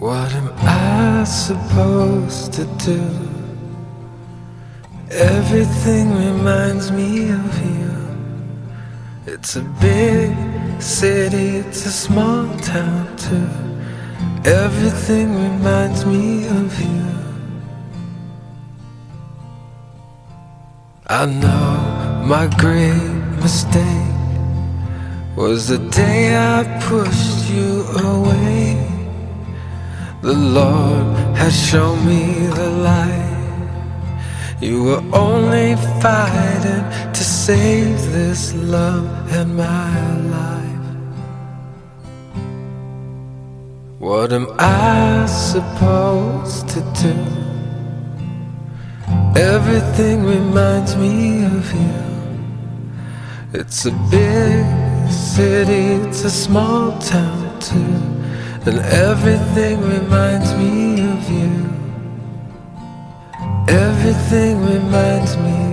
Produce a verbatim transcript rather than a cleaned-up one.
What am I supposed to do? Everything reminds me of you. It's a big city, it's a small town too. Everything reminds me of you. I know my great mistake was the day I pushed you away. The Lord has shown me the light. You were only fighting to save this love and my life. What am I supposed to do? Everything reminds me of you. It's a big city, it's a small town too, and everything reminds me of you. Everything reminds me